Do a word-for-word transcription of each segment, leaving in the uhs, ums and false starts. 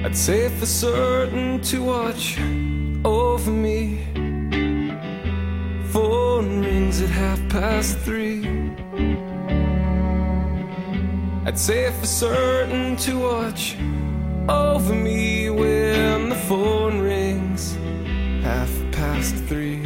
I'd say for certain to watch over me. Phone rings at half past three. I'd say for certain to watch over me when the phone rings half past three.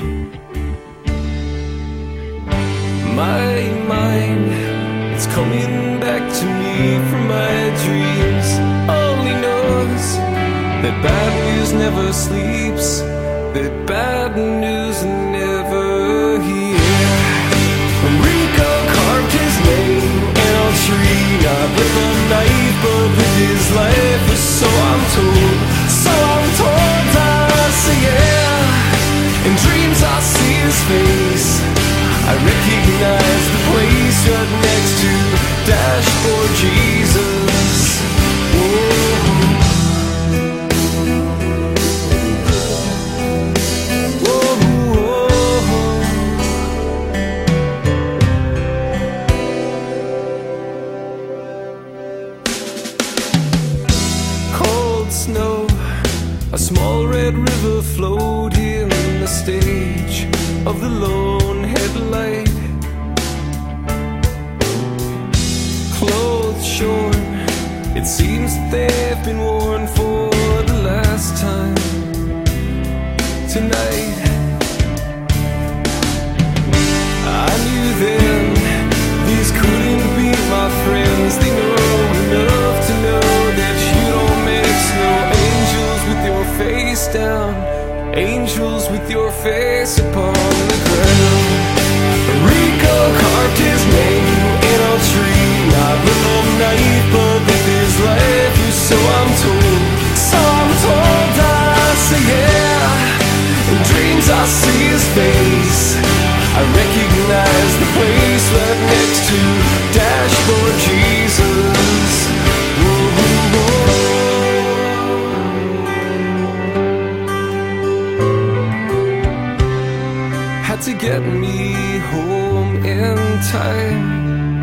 My mind, it's coming back to me from my dreams. Only knows that bad news never sleeps, that bad news never hears. Rico carved his name in a tree, not with a knife, but with his life. So I'm told, so I'm told. I say yeah. In dreams I see his face. I recognize the place right next to Dashboard Jesus. Whoa. Snow, a small red river flowed in the stage of the lone headlight. Clothes shorn, it seems that they've been worn for the last time tonight. I knew then these couldn't be my friends. They know enough to know that you don't mix no angels with your face down, angels with your face upon the ground. Rico carved his name in a tree, not with a knife, but with his life. So I'm told, so I'm told. I say yeah. In dreams I see his face. I recognize the place right next to Dashboard Jesus. Whoa, whoa. Had to get me home in time,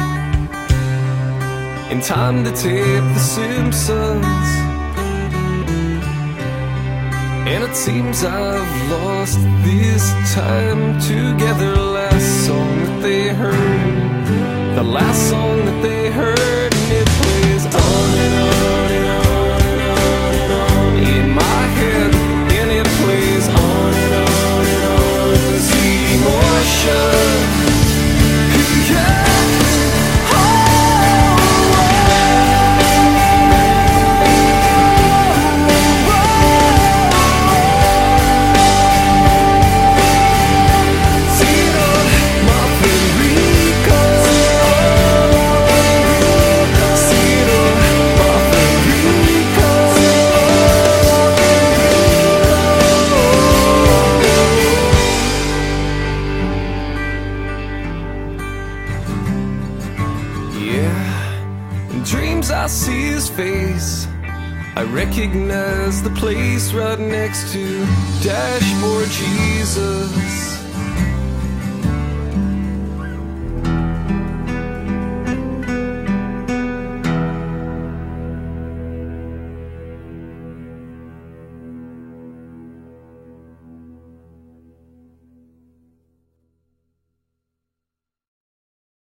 in time to tape The Simpsons. And it seems I've lost this time together. Last song that they heard, the last song that they heard, and it plays on and on and on and on and on in my head, and it plays on and on and on with emotion. Yeah. Dreams I see his face. I recognize the place right next to Dashboard Jesus.